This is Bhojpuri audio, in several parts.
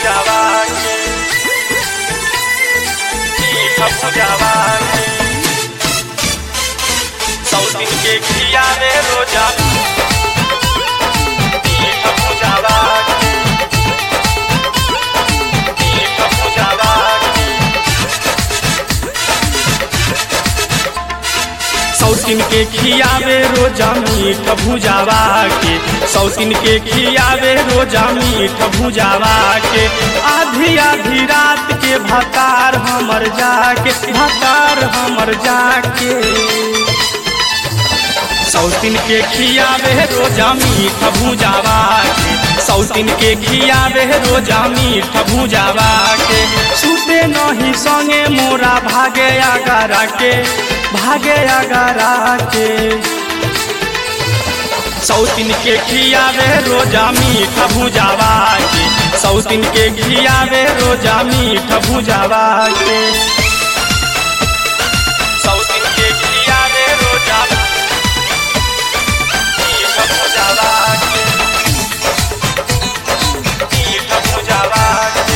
भुजावा के मीठा भुजावा के सौतीन के खियावे रोजा मीठा भुजावा के मीठा भुजावा के सौतीन के खियावे रोजा मीठ भुजावा के सौतीन के खियावे रोजा मीठ भुजावा के आधी आधी रात के भतार हमर जाके भतार हमर जाके सौतीन के खियावे रोजा मीठ भुजावा के सौतीन के खियावे रोजा मीठ भुजावा के सुते नहीं संगे मोरा भागे आगारा के भागे आगारा के सौतीन के खियावे रोजा मीठ भुजावा के सौतीन के खियावे रोजा मीठ भुजावा के सौतीन के खियावे रोजा मीठ भुजावा के मीठ भुजावा के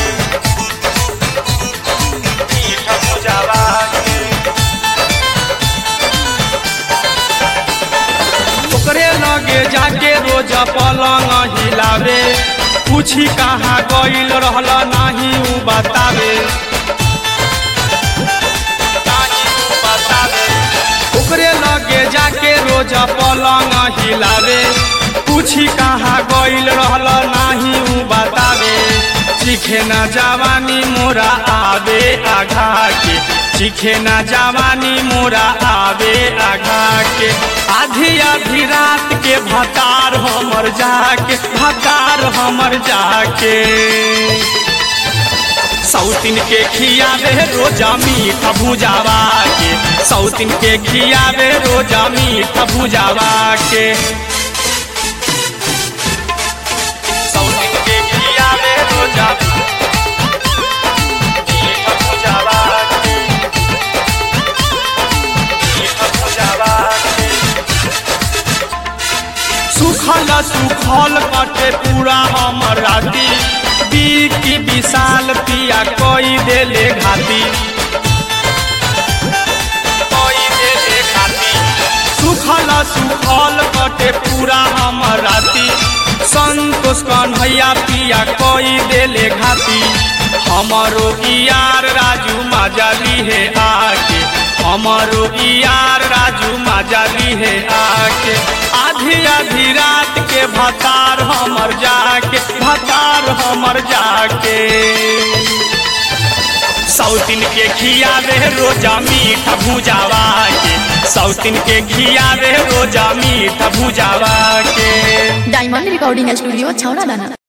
मीठ भुजावा के ओकरे लगे जाके रोजा पलंग हिलावे पूछी कहाँ गइल रहल नाही उ बतावे ओकरे लगे जाके रोजा पलंग हिलावे पूछी कहाँ गइल रहल नाही उ बतावे चिखे न जवानी मोरा आवे आघा के चिखे न जवानी मोरा आवे आघा के आधी आधी रात के भतार हमर जाके भतार हमर जाके सौतीन के खियावे रोजा मीठ भुजावा के सौतीन के खियावे रोजा मीठ भुजावा के सौतीन के खियावे रोजा मीठ भुजावा के मीठ भुजावा के सुखल सुखल कटे पूरा हमर राती की विशाल पिया कोई देले घाती कोई देले घाती सुखल सुखल कटे पूरा हमर राती संतोष कन्हैया पिया कोई देले घाती हमारो यार राजू मजाली है आके हमारो यार राजू मजाली है आके आधी आधी रात के भतार हमर जाके भतार हमर जाके सौतीन के खियावे रोजा मीठ भुजावा के सौतीन के खियावे रोजा मीठ भुजावा के डायमंड रिकॉर्डिंग स्टूडियो छौड़ा दाना।